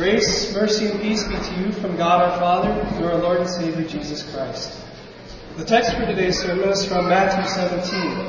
Grace, mercy, and peace be to you from God our Father, through our Lord and Savior Jesus Christ. The text for today's sermon is from Matthew 17.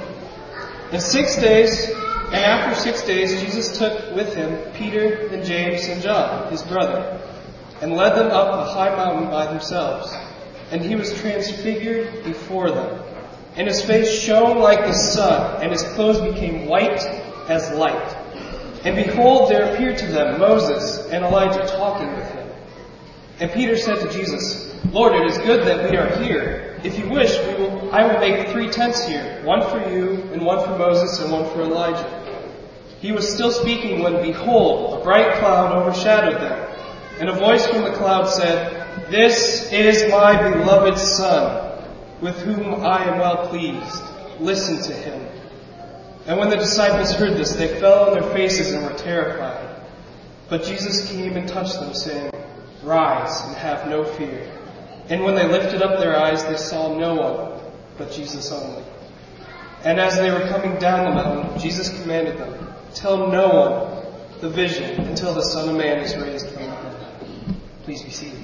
After 6 days, Jesus took with him Peter and James and John, his brother, and led them up a high mountain by themselves. And he was transfigured before them. And his face shone like the sun, and his clothes became white as light. And behold, there appeared to them Moses and Elijah talking with him. And Peter said to Jesus, Lord, it is good that we are here. If you wish, I will make 3 tents here, one for you, and one for Moses, and one for Elijah. He was still speaking when, behold, a bright cloud overshadowed them. And a voice from the cloud said, This is my beloved Son, with whom I am well pleased. Listen to him. And when the disciples heard this, they fell on their faces and were terrified. But Jesus came and touched them, saying, Rise and have no fear. And when they lifted up their eyes, they saw no one but Jesus only. And as they were coming down the mountain, Jesus commanded them, Tell no one the vision until the Son of Man is raised from the dead. Please be seated.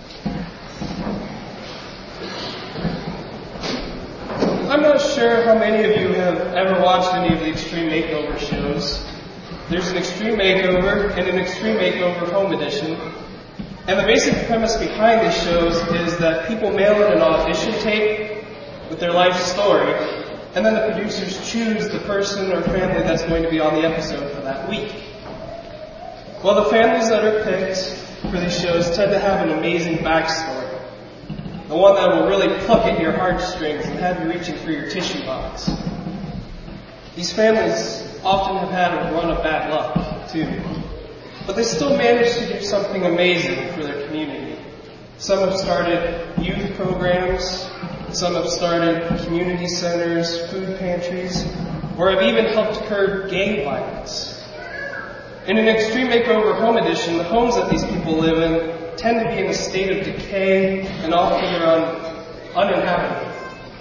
I'm not sure how many of you have ever watched any of the Extreme Makeover shows. There's an Extreme Makeover and an Extreme Makeover Home Edition. And the basic premise behind these shows is that people mail in an audition tape with their life story, and then the producers choose the person or family that's going to be on the episode for that week. Well, the families that are picked for these shows tend to have an amazing backstory. The one that will really pluck at your heartstrings and have you reaching for your tissue box. These families often have had a run of bad luck, too. But they still manage to do something amazing for their community. Some have started youth programs, some have started community centers, food pantries, or have even helped curb gang violence. In an Extreme Makeover Home Edition, the homes that these people live in tend to be in a state of decay and often are uninhabitable.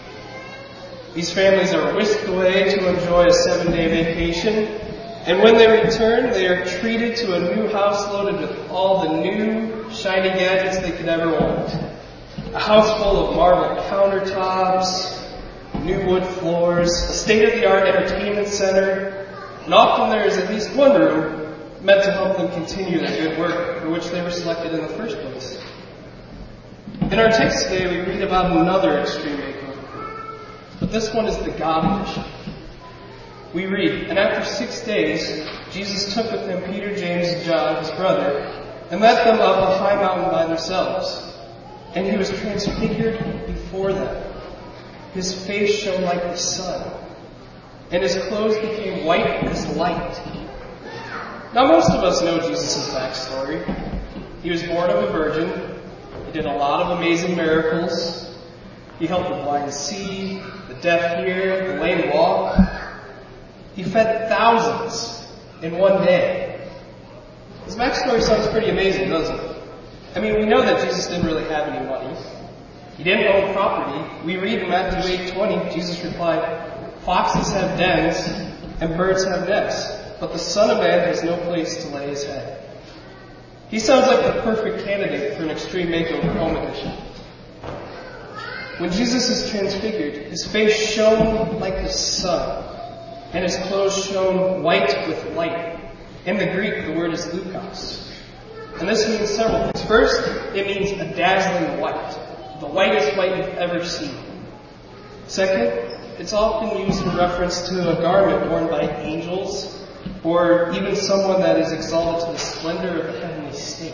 These families are whisked away to enjoy a 7-day vacation, and when they return, they are treated to a new house loaded with all the new, shiny gadgets they could ever want. A house full of marble countertops, new wood floors, a state-of-the-art entertainment center, and often there is at least one room meant to help them continue their good work for which they were selected in the first place. In our text today, we read about another Extreme Makeover, but this one is the God edition. We read, And after 6 days, Jesus took with him Peter, James, and John, his brother, and led them up a high mountain by themselves. And he was transfigured before them. His face shone like the sun, and his clothes became white as light. Now, most of us know Jesus' backstory. He was born of a virgin. He did a lot of amazing miracles. He helped the blind see, the deaf hear, the lame walk. He fed thousands in one day. His backstory sounds pretty amazing, doesn't it? I mean, we know that Jesus didn't really have any money. He didn't own property. We read in Matthew 8:20, Jesus replied, Foxes have dens and birds have nests, but the Son of Man has no place to lay his head. He sounds like the perfect candidate for an Extreme Makeover Home Edition. When Jesus is transfigured, his face shone like the sun, and his clothes shone white with light. In the Greek, the word is lukos. And this means several things. First, it means a dazzling white, the whitest white you've ever seen. Second, it's often used in reference to a garment worn by angels, or even someone that is exalted to the splendor of the heavenly state.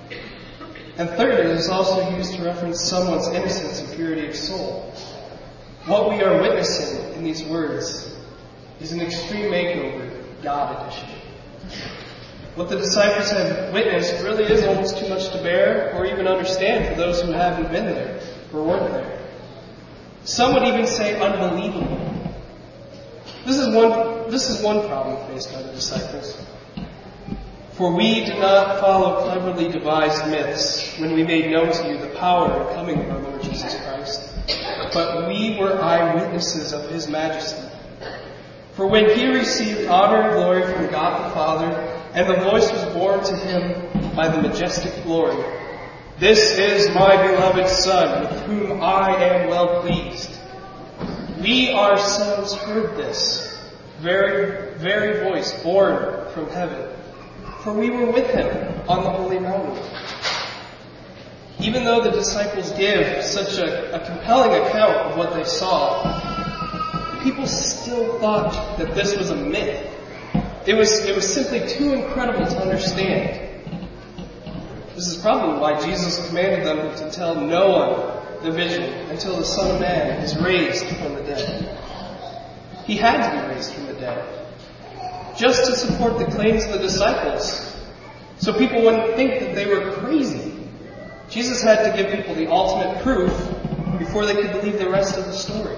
And third, it is also used to reference someone's innocence and purity of soul. What we are witnessing in these words is an Extreme Makeover God edition. What the disciples have witnessed really is almost too much to bear or even understand for those who haven't been there or weren't there. Some would even say unbelievable. This is one problem faced by the disciples. For we did not follow cleverly devised myths when we made known to you the power and coming of our Lord Jesus Christ, but we were eyewitnesses of his majesty. For when he received honor and glory from God the Father, and the voice was borne to him, by the majestic glory. This is my beloved Son, with whom I am well pleased. We ourselves heard this very, very voice born from heaven, for we were with him on the holy mountain. Even though the disciples give such a compelling account of what they saw, people still thought that this was a myth. It was simply too incredible to understand. This is probably why Jesus commanded them to tell no one the vision until the Son of Man is raised from the dead. He had to be raised from the dead, just to support the claims of the disciples, so people wouldn't think that they were crazy. Jesus had to give people the ultimate proof before they could believe the rest of the story.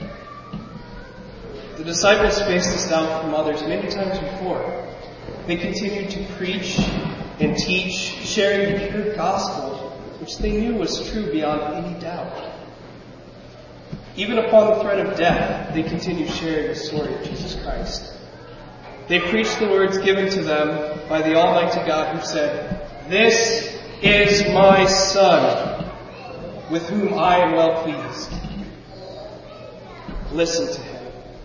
The disciples faced this doubt from others many times before. They continued to preach and teach, sharing the pure gospel, which they knew was true beyond any doubt. Even upon the threat of death, they continued sharing the story of Jesus Christ. They preached the words given to them by the Almighty God, who said, "This is my Son, with whom I am well pleased. Listen to him."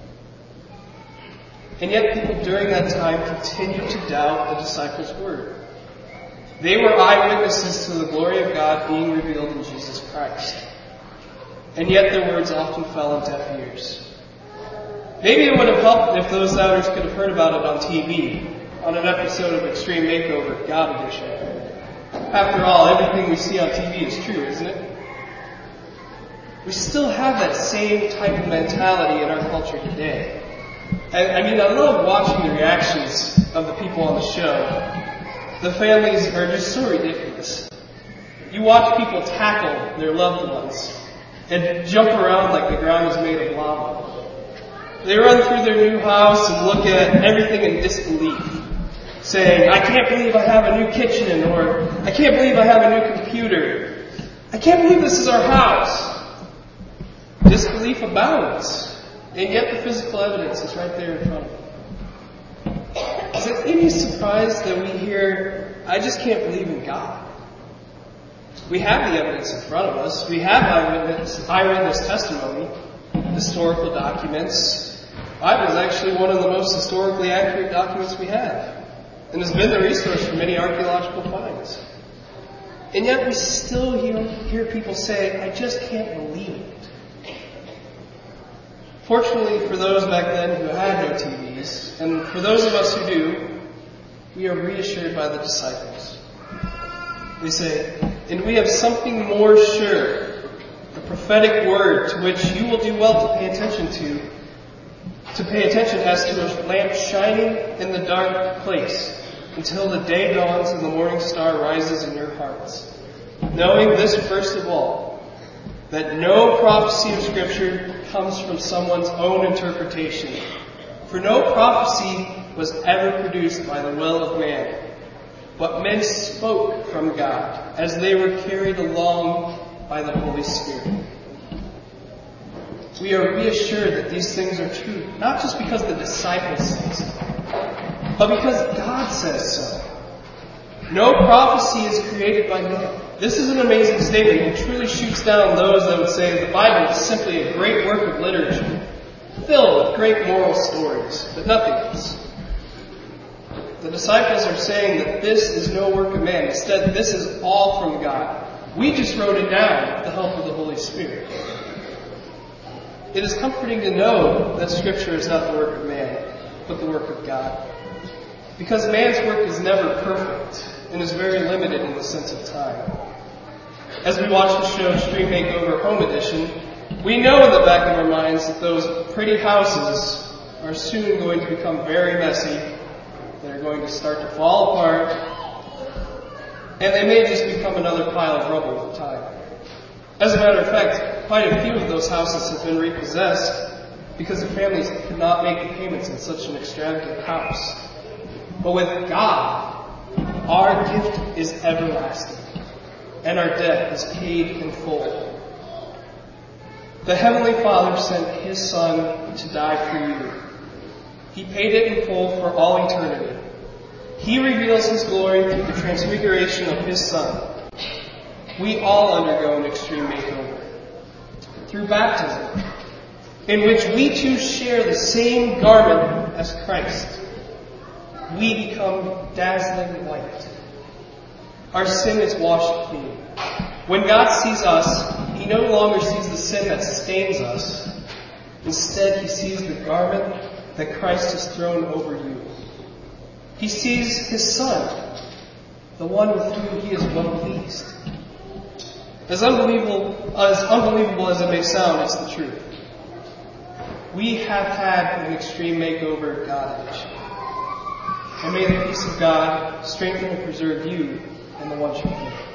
And yet people during that time continued to doubt the disciples' word. They were eyewitnesses to the glory of God being revealed in Jesus Christ. And yet their words often fell on deaf ears. Maybe it would have helped if those doubters could have heard about it on TV, on an episode of Extreme Makeover, God Edition. After all, everything we see on TV is true, isn't it? We still have that same type of mentality in our culture today. I love watching the reactions of the people on the show. The families are just so ridiculous. You watch people tackle their loved ones and jump around like the ground is made of lava. They run through their new house and look at everything in disbelief, saying, "I can't believe I have a new kitchen," or "I can't believe I have a new computer. I can't believe this is our house." Disbelief abounds. And yet the physical evidence is right there in front of them. Is it any surprise that we hear, "I just can't believe in God"? We have the evidence in front of us. We have eyewitness testimony, historical documents. The Bible is actually one of the most historically accurate documents we have, and has been the resource for many archaeological finds. And yet we still hear people say, "I just can't believe it." Fortunately for those back then who had no TVs, and for those of us who do, we are reassured by the disciples. They say, "And we have something more sure, the prophetic word to which you will do well to pay attention as to a lamp shining in the dark place, until the day dawns and the morning star rises in your hearts. Knowing this first of all, that no prophecy of Scripture comes from someone's own interpretation. For no prophecy was ever produced by the will of man, but men spoke from God as they were carried along by the Holy Spirit." We are reassured that these things are true, not just because the disciples say so, but because God says so. No prophecy is created by man. This is an amazing statement and truly shoots down those that would say the Bible is simply a great work of literature, filled with great moral stories, but nothing else. The disciples are saying that this is no work of man. Instead, this is all from God. We just wrote it down with the help of the Holy Spirit. It is comforting to know that Scripture is not the work of man, but the work of God. Because man's work is never perfect and is very limited in the sense of time. As we watch the show Extreme Makeover Home Edition, we know in the back of our minds that those pretty houses are soon going to become very messy. They're going to start to fall apart, and they may just become another pile of rubble with time. As a matter of fact, quite a few of those houses have been repossessed because the families could not make the payments in such an extravagant house. But with God, our gift is everlasting, and our debt is paid in full. The Heavenly Father sent His Son to die for you. He paid it in full for all eternity. He reveals His glory through the transfiguration of His Son. We all undergo an extreme makeover through baptism, in which we too share the same garment as Christ. We become dazzling white. Our sin is washed clean. When God sees us, He no longer sees the sin that stains us. Instead, He sees the garment that Christ has thrown over you. He sees His Son, the one with whom He is well pleased. As unbelievable as it may sound, it's the truth. We have had an extreme makeover at Goddard. And may the peace of God strengthen and preserve you and the ones you keep.